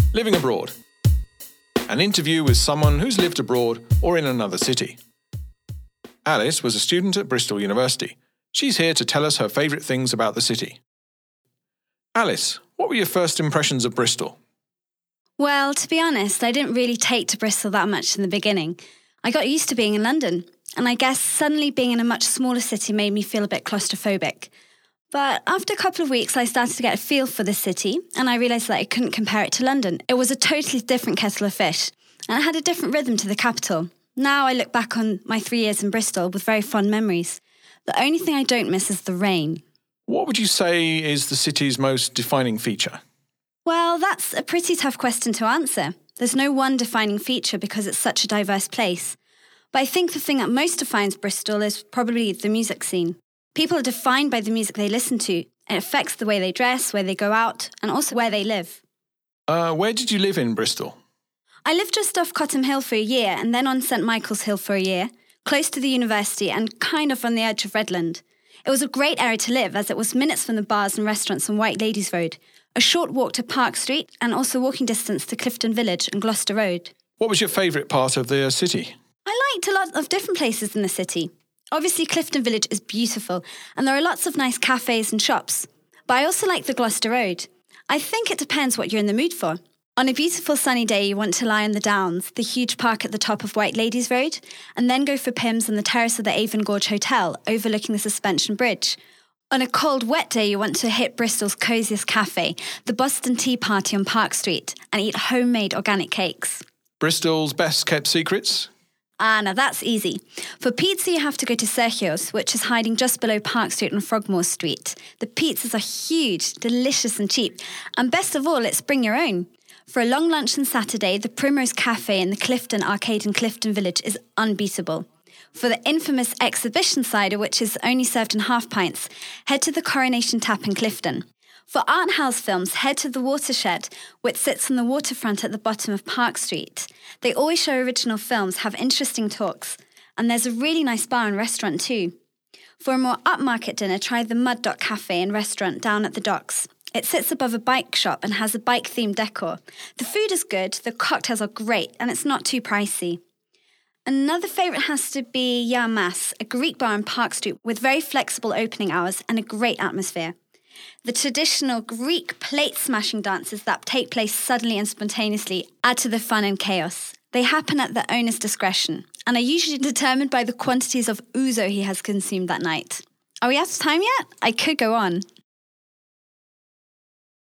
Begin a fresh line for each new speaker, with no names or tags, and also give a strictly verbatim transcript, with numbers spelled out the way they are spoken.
Living abroad. An interview with someone who's lived abroad or in another city. Alice was a student at Bristol University. She's here to tell us her favourite things about the city. Alice, what were your first impressions of Bristol?
Well, to be honest, I didn't really take to Bristol that much in the beginning. I got used to being in London, and I guess suddenly being in a much smaller city made me feel a bit claustrophobic. But after a couple of weeks, I started to get a feel for the city, and I realised that I couldn't compare it to London. It was a totally different kettle of fish, and it had a different rhythm to the capital. Now I look back on my three years in Bristol with very fond memories. The only thing I don't miss is the rain.
What would you say is the city's most defining feature?
Well, that's a pretty tough question to answer. There's no one defining feature because it's such a diverse place. But I think the thing that most defines Bristol is probably the music scene. People are defined by the music they listen to. It affects the way they dress, where they go out, and also where they live.
Uh, where did you live in Bristol?
I lived just off Cottam Hill for a year and then on St Michael's Hill for a year, close to the university and kind of on the edge of Redland. It was a great area to live as it was minutes from the bars and restaurants on White Ladies Road, a short walk to Park Street and also walking distance to Clifton Village and Gloucester Road.
What was your favourite part of the city?
I liked a lot of different places in the city. Obviously, Clifton Village is beautiful, and there are lots of nice cafes and shops. But I also like the Gloucester Road. I think it depends what you're in the mood for. On a beautiful sunny day, you want to lie on the Downs, the huge park at the top of White Ladies Road, and then go for Pimm's on the terrace of the Avon Gorge Hotel, overlooking the Suspension Bridge. On a cold, wet day, you want to hit Bristol's cosiest cafe, the Boston Tea Party on Park Street, and eat homemade organic cakes.
Bristol's best-kept secrets?
Ah, now that's easy. For pizza, you have to go to Sergio's, which is hiding just below Park Street on Frogmore Street. The pizzas are huge, delicious and cheap. And best of all, it's bring your own. For a long lunch on Saturday, the Primrose Cafe in the Clifton Arcade in Clifton Village is unbeatable. For the infamous exhibition cider, which is only served in half pints, head to the Coronation Tap in Clifton. For art house films, head to the Watershed, which sits on the waterfront at the bottom of Park Street. They always show original films, have interesting talks, and there's a really nice bar and restaurant too. For a more upmarket dinner, try the Mud Dock Cafe and restaurant down at the docks. It sits above a bike shop and has a bike-themed decor. The food is good, the cocktails are great, and it's not too pricey. Another favourite has to be Ya Mas, a Greek bar on Park Street with very flexible opening hours and a great atmosphere. The traditional Greek plate-smashing dances that take place suddenly and spontaneously add to the fun and chaos. They happen at the owner's discretion and are usually determined by the quantities of ouzo he has consumed that night. Are we out of time yet? I could go on.